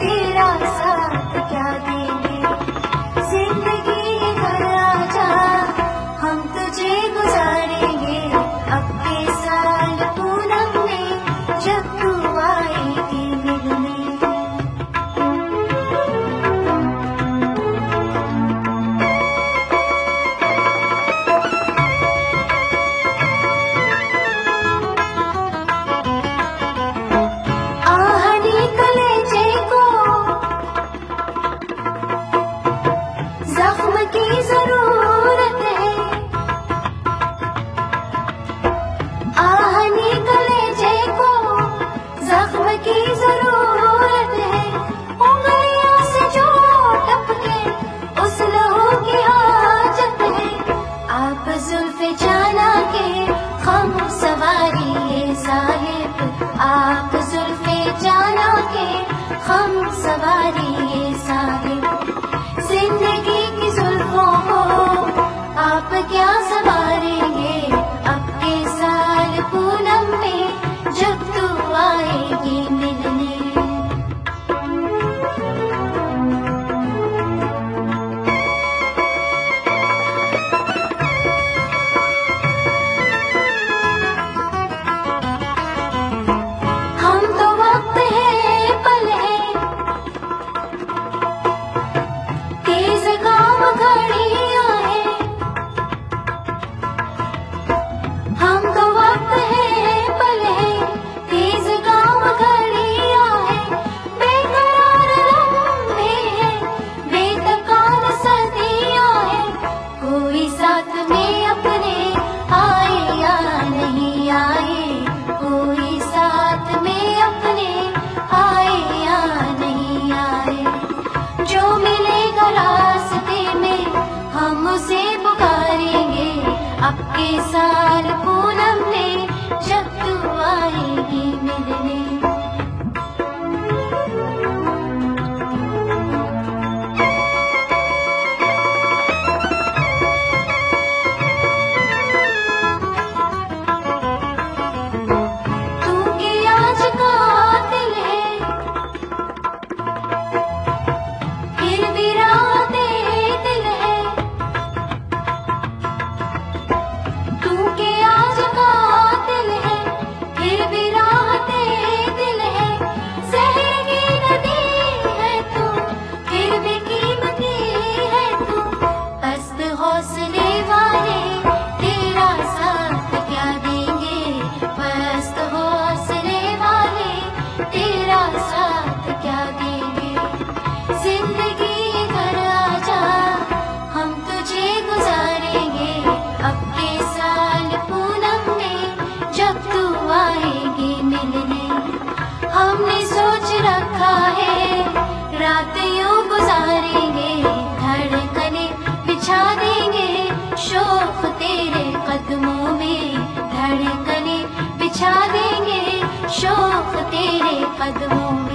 तेरा साथ क्या देंगे। जिंदगी घर आजा हम तुझे गुजारेंगे, अब के साल पूनम में जब तू आएगी मिलने। जख्म की जरूरत है, आहनी कलेजे को जख्म की जरूरत है। उंगलियों से जो टपके उस लहू की हाजत है। आप जुल्फे जाना के हम सवारी साहिब, आप जुल्फे जाना के हम सवारी साहिब। जिंदगी की जुल्फों को आप क्या संवारेंगे, अब के साल पूनम में जब तू आएगी मिलने। हम तो वक्त है पल है, तेज काम घड़ियां हैं। हम तो वक्त है पल है, तेज काम घड़ियां हैं। बेकरार लम्हे हैं, बेतकार सर्दियां हैं। कोई साथ में अपने आए या नहीं आए, कोई साथ में अपने आए या नहीं आए। जो मिलेगा रास्ते में हम उसे पुकारेंगे, अब के साल पूनम में जब तू आएगी मिलने। तू के आज का दिल है, फिर भी राते दिल है। तू के आज का दिल है, फिर भी राते दिल है। शहर की नदी है तू, फिर भी कीमती है तू। पस्त हौसले वाले तेरा साथ क्या देंगे, पस्त हौसले वाले तेरा साथ क्या देंगे। जिंदगी घर आजा हम तुझे गुजारेंगे, अब के साल पूनम में जब तू आएगी मिलने। हमने सोच रखा है रात यूं गुजारेंगे, धड़कने बिछा देंगे शौक तेरे कदमों में। धड़कने बिछा देंगे शौक तेरे कदमों में।